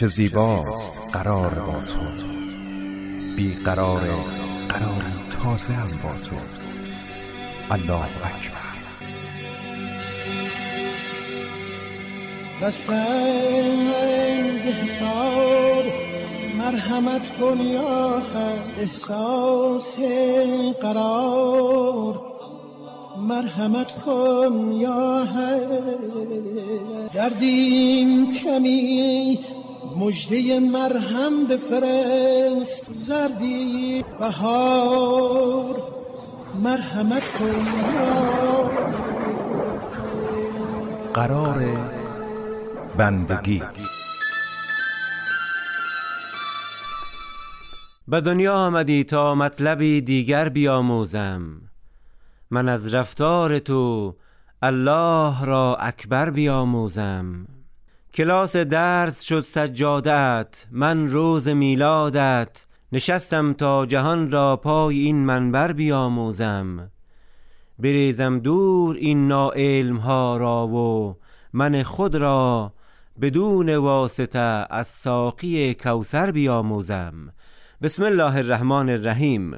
چه زیباست قرار با تو، بی قرار قراری تازه هم با تو. الله اکبر. بستنز حساب مرحمت کن یا حق، احساس قرار مرحمت کن یا حق. دردیم کمی مژده مرهم بفرست، زردی بهار مرحمت کن یا حق. قرار بندگی. به دنیا آمدی تا مطلبی دیگر بیاموزم، من از رفتار تو الله را اکبر بیاموزم. کلاس درس شد سجادت، من روز میلادت نشستم تا جهان را پای این منبر بیاموزم. بریزم دور این ناعلم ها را و من خود را بدون واسطه از ساقی کوثر بیاموزم. بسم الله الرحمن الرحیم.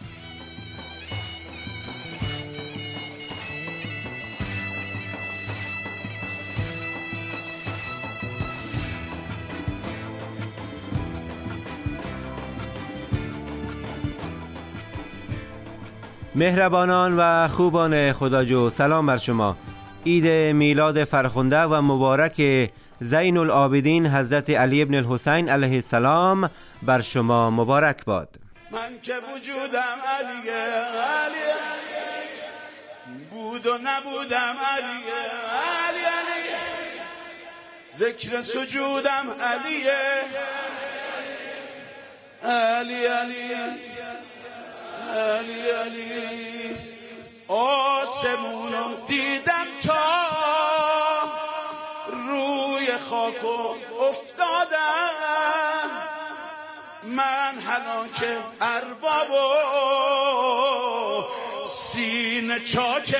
مهربانان و خوبان خداجو، سلام بر شما. عید میلاد فرخنده و مبارک زین العابدین حضرت علی ابن الحسین علیه السلام بر شما مبارک باد. من که وجودم علیه، علی بود و نبودم علیه، علی علی ذکر سجودم علیه، علی علی علی علی. آسمونو دیدم تا روی خاکو افتادم، من هلاک اربابو سینه چاک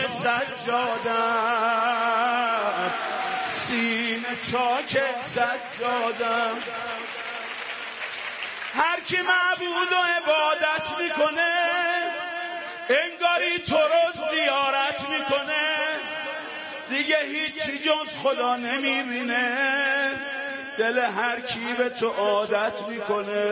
سجادم، سینه چاک سجادم. هر کی معبود و عبادت میکنه انگاری تو رو زیارت میکنه، دیگه هیچی جز خدا نمیبینه، دل هر کی به تو عادت میکنه.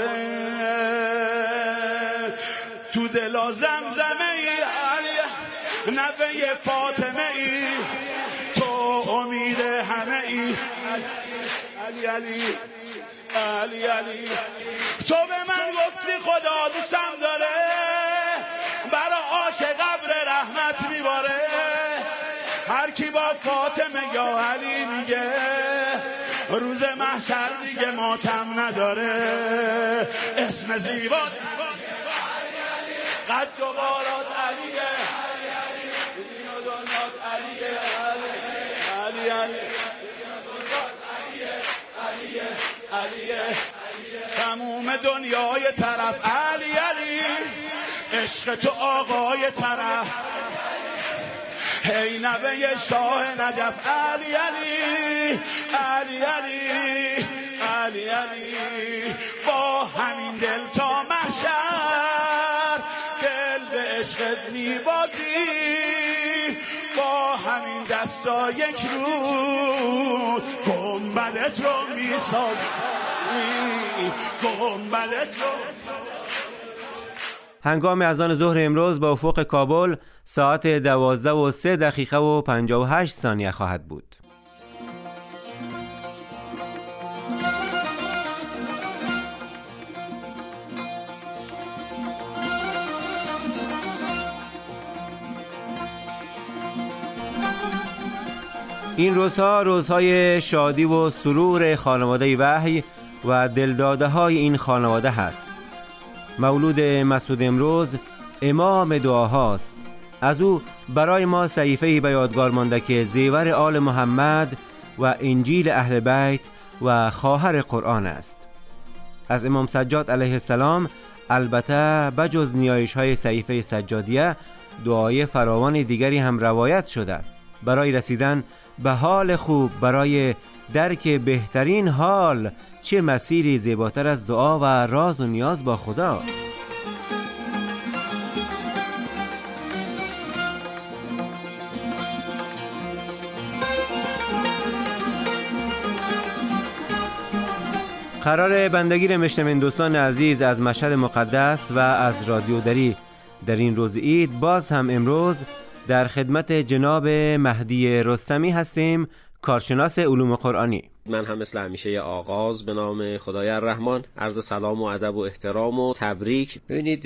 تو دلا زمزمه ای علی نوه فاطمه ای، تو امید همه ای علی علی علی علی. تو به من گفتی خدا دوستم داره، برا عاشق قبر رحمت میباره. هر کی با فاطمه یا علی میگه روز محشر دیگه ماتم نداره. اسم زیبات قد و بالات علیه، دین و دنیات علیه، علی علی علیه. تموم دنیای طرف علی علی، عشق تو آقای طرف، هی نوه شاه نجف علی علی علی علی علی علی. با همین دل تا محشر دل به عشقت میبازی، با همین دستا یک روز گنبدت رو میسازی، گنبدت رو. هنگام اذان ظهر امروز با افق کابل ساعت 12:03:58 خواهد بود. این روزها روزهای شادی و سرور خانواده وحی و دلداده های این خانواده هست. مولود مسعود امروز امام دعاهاست. از او برای ما صحیفه‌ای به یادگار مانده که زیور آل محمد و انجیل اهل بیت و خواهر قرآن است. از امام سجاد علیه السلام البته بجز نیایش‌های صحیفه سجادیه دعای فراوان دیگری هم روایت شده برای رسیدن به حال خوب، برای درک بهترین حال چه مسیری زیباتر از دعا و راز و نیاز با خدا. قرار بندگی میشنوین دوستان عزیز از مشهد مقدس و از رادیو دری در این روز عید باز هم امروز در خدمت جناب مهدی رستمی هستیم، کارشناس علوم قرآنی. من هم مثل همیشه یه آغاز به نام خدای الرحمن، عرض سلام و ادب و احترام و تبریک. ببینید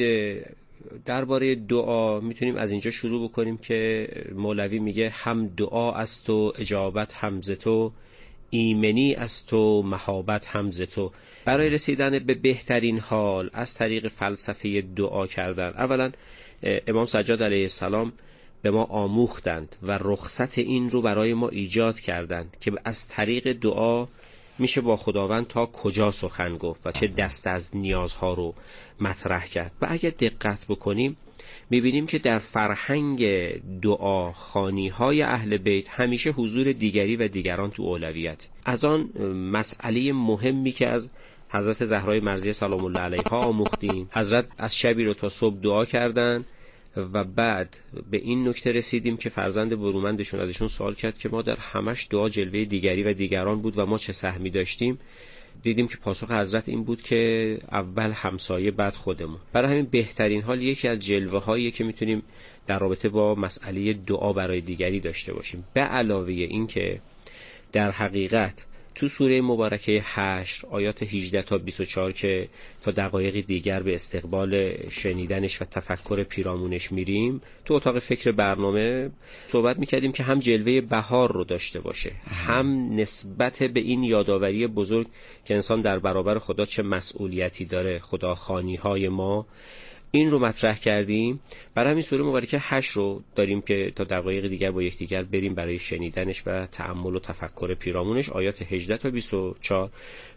درباره دعا میتونیم از اینجا شروع بکنیم که مولوی میگه هم دعا است و اجابت هم ز تو، ایمنی است و مهابت هم ز تو. برای رسیدن به بهترین حال از طریق فلسفه دعا کردن، اولا امام سجاد علیه السلام به ما آموختند و رخصت این رو برای ما ایجاد کردند که از طریق دعا میشه با خداوند تا کجا سخن گفت و چه دست از نیازها رو مطرح کرد. و اگر دقت بکنیم میبینیم که در فرهنگ دعا خوانی‌های اهل بیت همیشه حضور دیگری و دیگران تو اولویت. از آن مسئله مهمی که از حضرت زهرای مرضیه سلام الله علیها آموختیم، حضرت از شبی رو تا صبح دعا کردن و بعد به این نکته رسیدیم که فرزند برومندشون از ایشون سوال کرد که ما در همش دعا جلوه دیگری و دیگران بود و ما چه سهمی داشتیم. دیدیم که پاسخ حضرت این بود که اول همسایه بعد خودمون. برای همین بهترین حال یکی از جلوه هایی که میتونیم در رابطه با مسئله دعا برای دیگری داشته باشیم. به علاوه این که در حقیقت تو سوره مبارکه حشر آیات 18 تا 24 که تا دقایقی دیگر به استقبال شنیدنش و تفکر پیرامونش میریم، تو اتاق فکر برنامه صحبت میکردیم که هم جلوه بهار رو داشته باشه، هم نسبت به این یادآوری بزرگ که انسان در برابر خدا چه مسئولیتی داره، خداخوانی های ما، این رو مطرح کردیم. برای همین سوره مبارکه 8 رو داریم که تا دقایق دیگر با یکدیگر بریم برای شنیدنش و تأمل و تفکر پیرامونش. آیات 18 تا 24.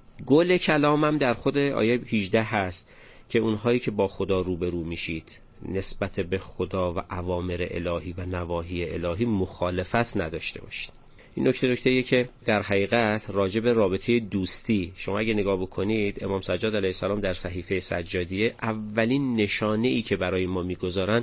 گل کلامم در خود آیه 18 هست که اونهایی که با خدا روبرو میشید نسبت به خدا و اوامر الهی و نواهی الهی مخالفت نداشته باشید. این نکته‌ایه که در حقیقت راجع به رابطه دوستی شما اگه نگاه بکنید، امام سجاد علیه السلام در صحیفه سجادیه اولین نشانه‌ای که برای ما می‌گذارن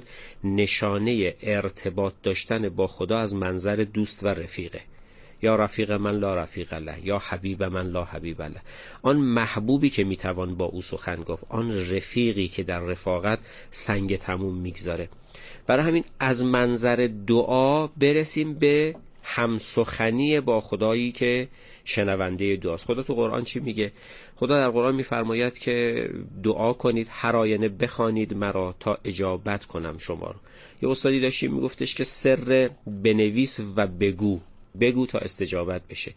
نشانه ارتباط داشتن با خدا از منظر دوست و رفیقه. یا رفیق من لا رفیق له، یا حبیب من لا حبیب له. آن محبوبی که میتوان با او سخن گفت، آن رفیقی که در رفاقت سنگ تموم میگذاره. برای همین از منظر دعا برسیم به همسخنی با خدایی که شنونده دعاست. خدا تو قرآن چی میگه؟ خدا در قرآن میفرماید که دعا کنید هر آینه بخوانید مرا تا اجابت کنم شما رو. یه استادی داشتیم میگفتش که سر بنویس و بگو تا استجابت بشه.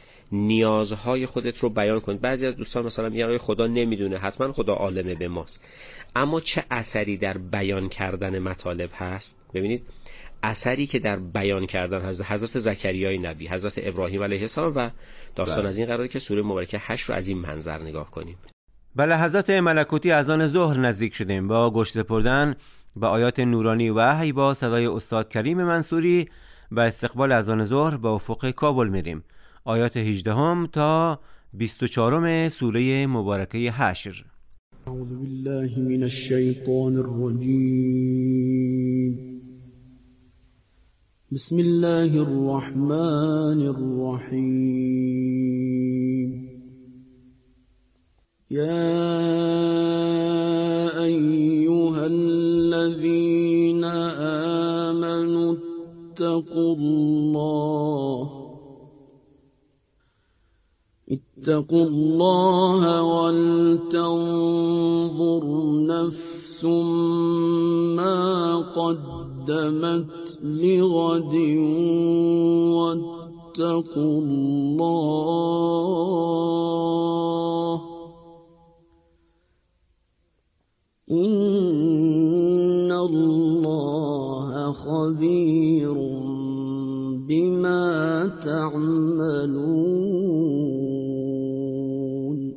نیازهای خودت رو بیان کن. بعضی از دوستان مثلا میگن خدا نمیدونه، حتما خدا عالمه به ماست، اما چه اثری در بیان کردن مطالب هست؟ ببینید اثری که در بیان کردن حضرت زکریای نبی، حضرت ابراهیم علیه السلام و داستان از این قراره که سوره مبارکه 8 رو از این منظر نگاه کنیم. بله، حضرت ملکوتی از آن ظهر نزدیک شدیم. با گوش سپردن به آیات نورانی وحی با صدای استاد کریم منصوری و استقبال از آن ظهر به افق کابل میریم. آیات 18 تا 24 سوره مبارکه حشر. اعوذ بالله من الشیطان الرجیم. بسم الله الرحمن الرحیم. یا ایها الذین آمنوا اتقوا الله ولتنظر نفس ما قدمت لغد واتقوا الله إن الله خبير بما تعملون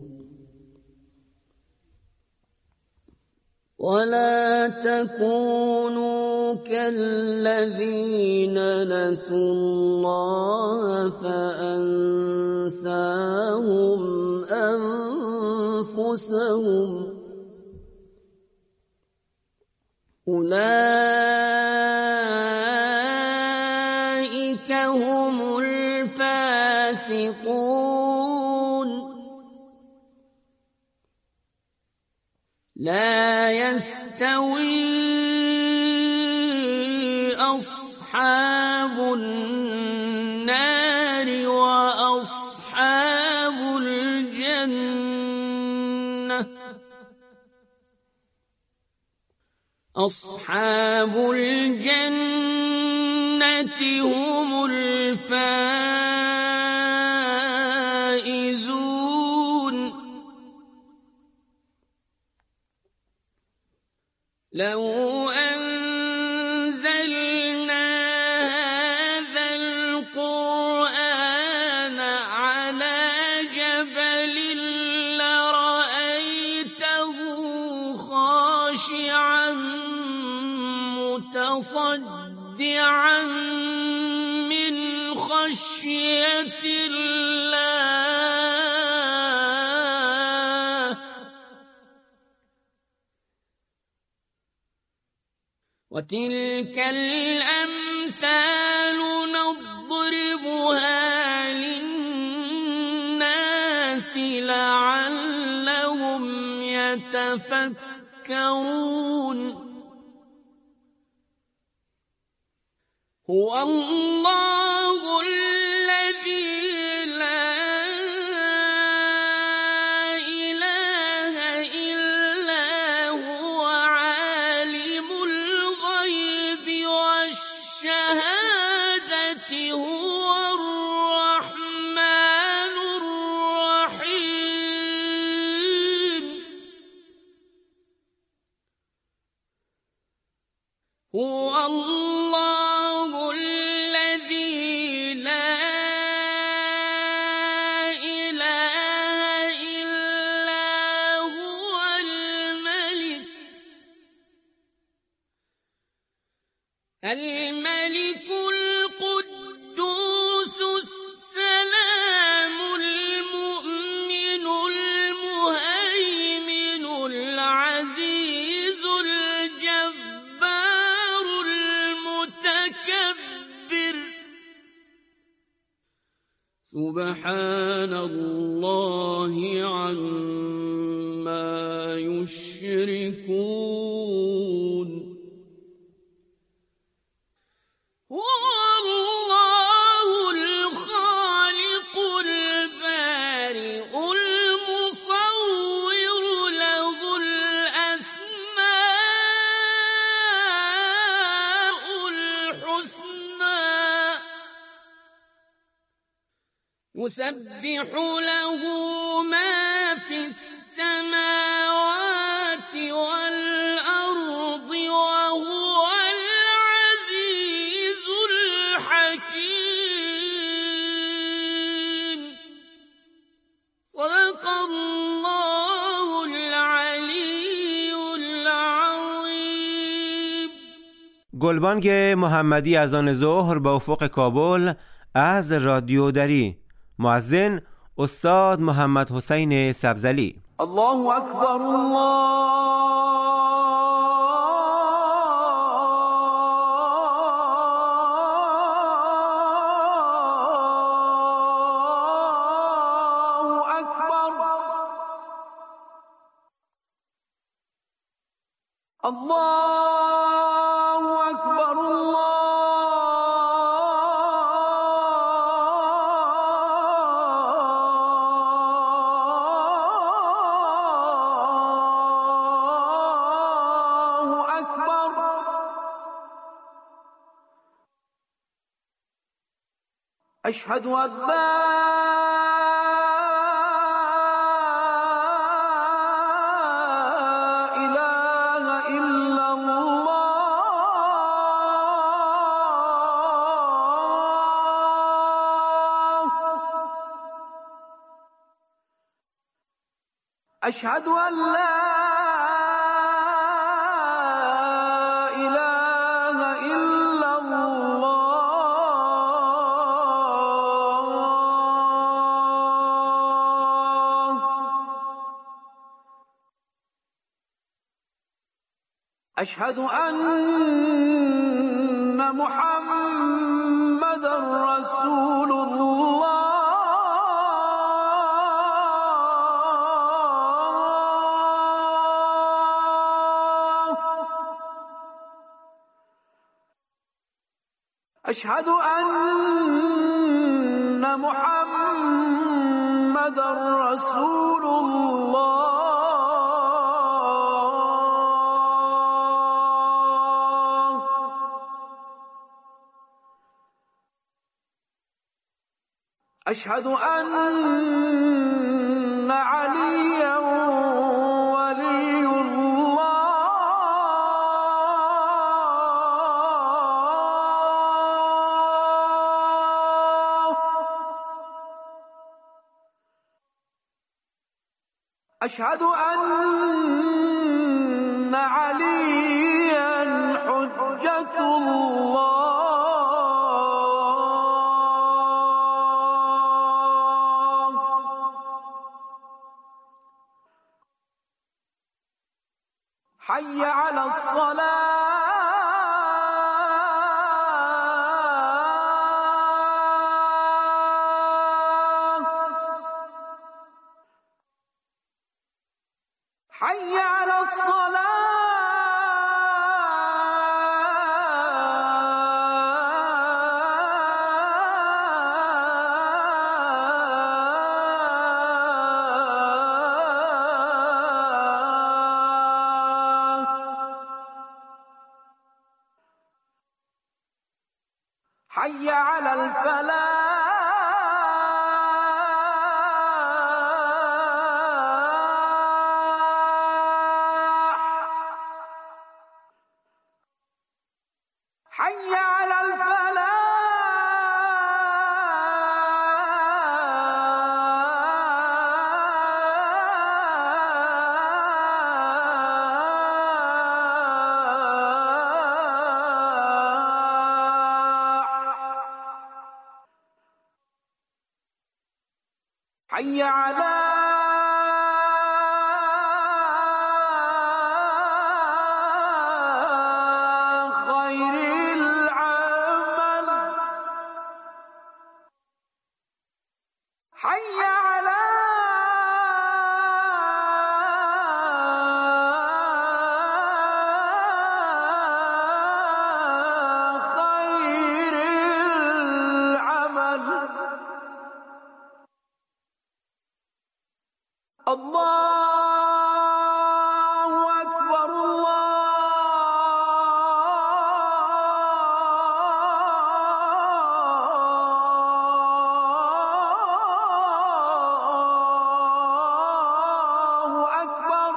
ولا تكونوا كالذين نسوا الله فأنساهم أنفسهم أولئك هم الفاسقون لا يستوي أصحاب النار وأصحاب الجنة أصحاب الجنة هم الفائزون لو أنزلنا هذا القرآن على جبل لرأيته خاشعا متصدعا من خشية الله وتلك الأمثال نضربها للناس لعلهم يتفكرون هو الله الذي لا إله إلا هو عالم الغيب والشهادة هو الرحمن الرحيم هو الله الذي لا إله إلا هو الملك القدوس السلام المؤمن المهيمن العزيز الجبار المتكبر سبحان الله عما يشركون هو الله الخالق البارئ المصور له الأسماء الحسنى يسبح له ما في السماوات والأرض وهو العزيز الحكيم صدق الله العلی العظیم. گلبانگ محمدی از آن ظهر به افق کابل از رادیو دری. مؤذن استاد محمد حسین سبزلی. الله اکبر الله اکبر الله اکبر أشهد أن لا إله إلا الله أشهد أن لا أشهد أن محمد رسول الله. أشهد أن محمد رسول الله. أشهد أن عليا ولي الله. أشهد أن عليا حجة الله. حي على الصلاة. حي على الصلاة. حي على الفلاح. حي على الفلاح. حي على خير العمل. حي على خير العمل. الله أكبر. الله أكبر.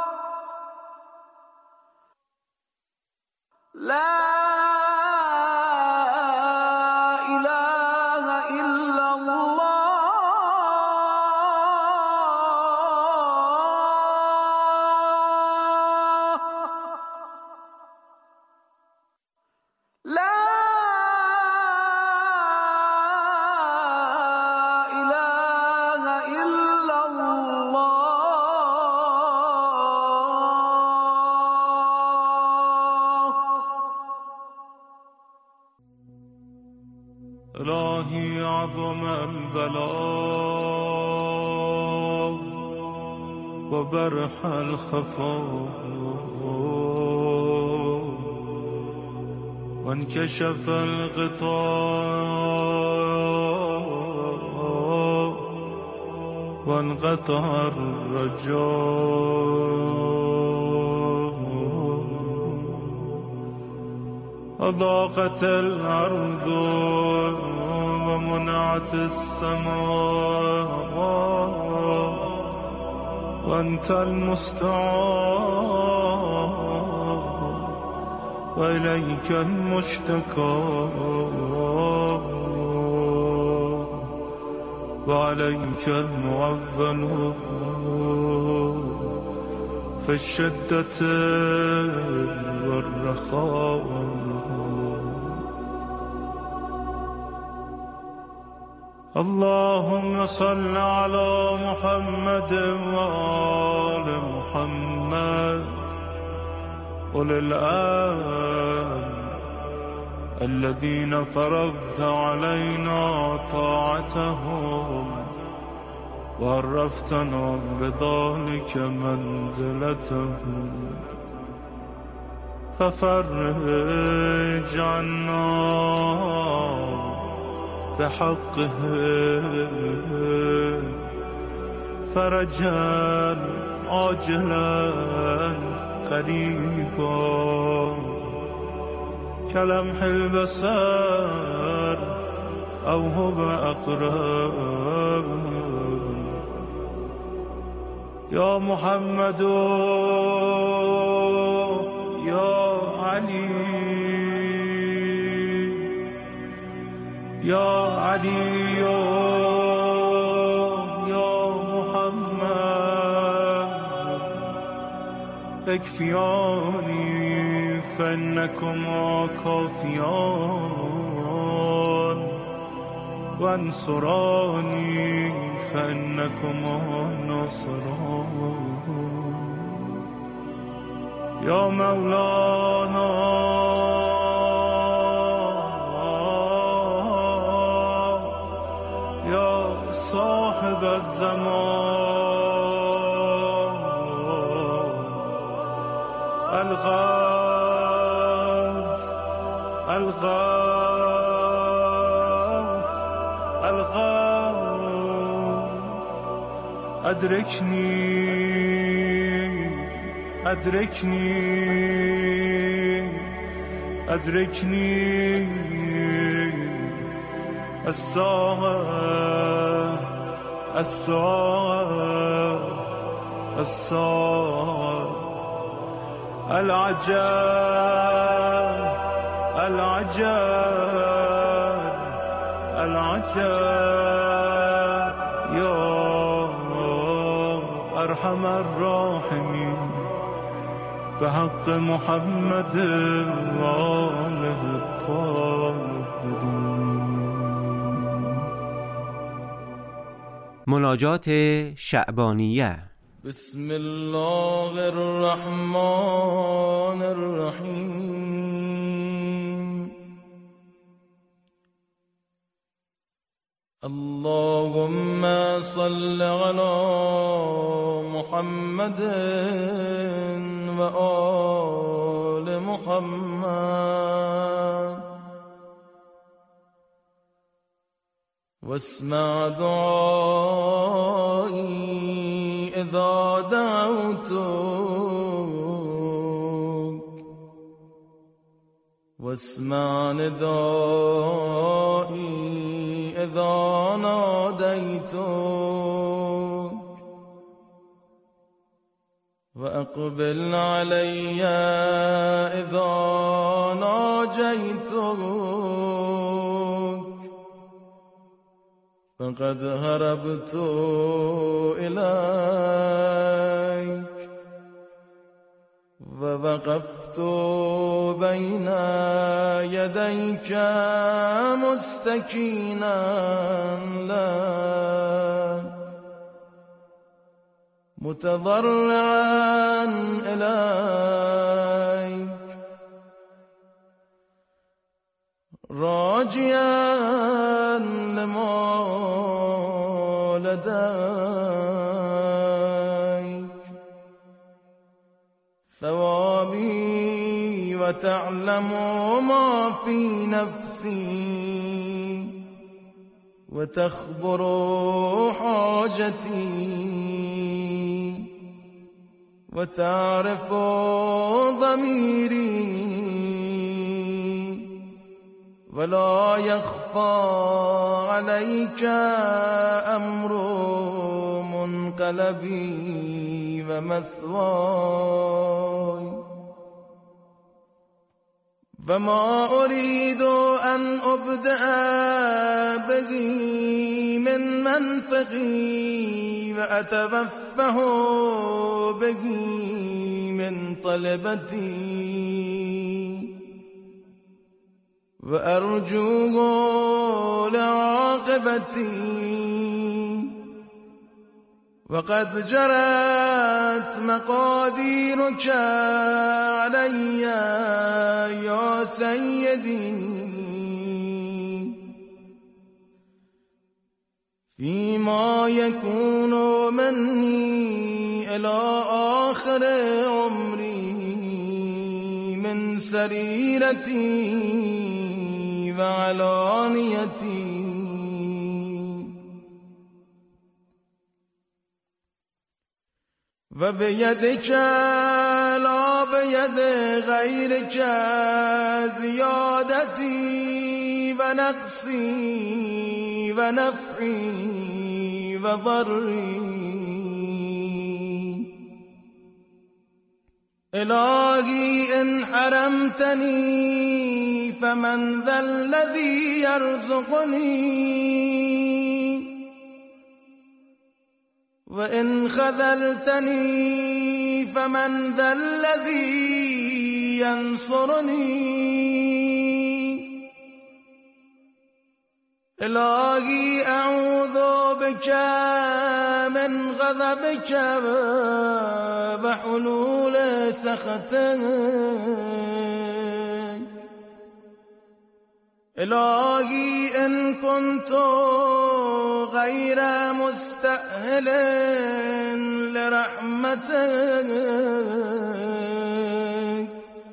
لا إله إلا الله. لا إله إلا الله. إلهي عظم البلاء وبرح الخفاء وانكشف الغطاء وانقطع الرجاء. أضاقت الأرض ومنعت السماء وأنت المستعان وإليك المشتكى وعليك المعول في الشدة والرخاء. اللهم صل على محمد وآل محمد أولي الأمر الذين فرضت علينا طاعتهم وعرفتنا بذلك منزلتهم ففرج عنا بحقهم فرجا عاجلا قريبا كلمح البصر أو هو أقرب يا محمد يا علي يا علي يا محمد اكفياني فإنكما كافيان وانصراني فإنكما ناصران يا مولانا يا صاحب الزمان الغوث الغوث الغوث أدركني أدركني أدركني الساعة الساعة الساعة العجاب العجاب العجاب يا أرحم الراحمين بحق محمد وآله الطاهرين. مناجات شعبانیه. بسم الله الرحمن الرحیم. اللهم صل على محمد و آل محمد واسمع دعائي إذا دعوتك واسمع ندائي إذا ناديتك وأقبل علي إذا ناجيتك فقد هربت إليك ووقفت بين يديك مستكينا لك متضرعا إليك راجيا لما لديك ثوابي وتعلم ما في نفسي وتخبر حاجتي وتعرف ضميري ولا يخفى عليك أمر منقلبي ومثواي وما أريد أن أبدأ به من منطقي وأتوفه به من طلبتي وأرجوه لعاقبتي وقد جرت مقاديرك علي يا سيدي فيما يكون مني إلى آخر عمري من سريرتي وعلانيتي وبيدك لا بيد غيرك زيادتي ونقصي ونفعي وضري إلهي إن حرمتني فمن ذا الذي يرزقني وإن خذلتني فمن ذا الذي ينصرني إلهي أعوذ بك من غضبك وحلول سخطك إلهي إن كنت غير مستأهل لرحمتك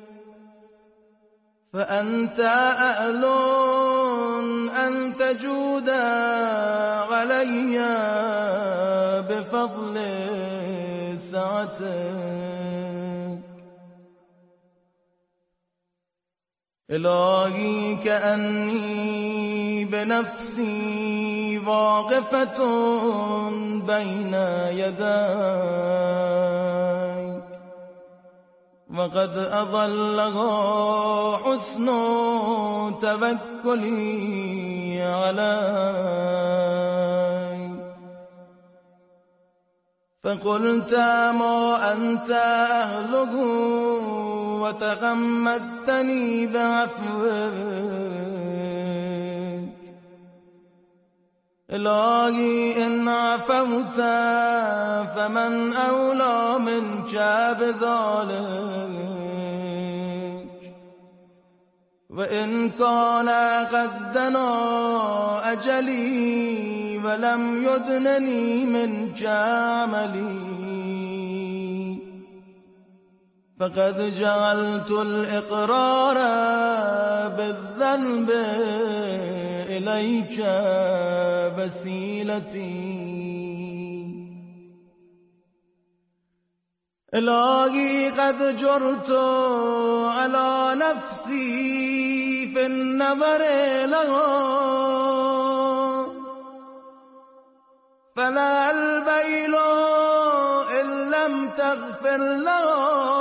فأنت أهل أن تجود علي بفضل سعتك إلهي كأني بنفسي واقفة بين يديك وقد أضلها حسن توكلي عليك فقلت ما أنت أهله وتغمدتني بعفوك إلهي إن عفوت فمن أولى منك بذلك وإن كان قد دنا أجلي ولم يدنني منك عملي فقد جعلت الإقرار بالذنب إليك وسيلتي إلهي قد جرت على نفسي في النظر لها فلا البيل إن لم تغفر لها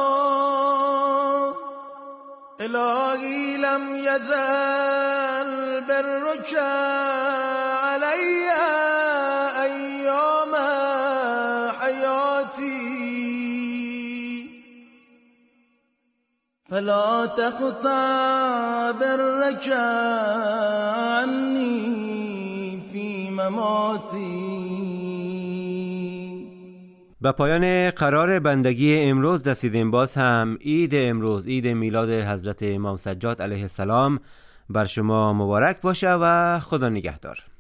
إلهي لم يزل برك علي أيام حياتي فلا تقطع برك عني في مماتي. به پایان قرار بندگی امروز رسیدیم. باز هم عید امروز، عید میلاد حضرت امام سجاد علیه السلام بر شما مبارک باشه و خدا نگهدار.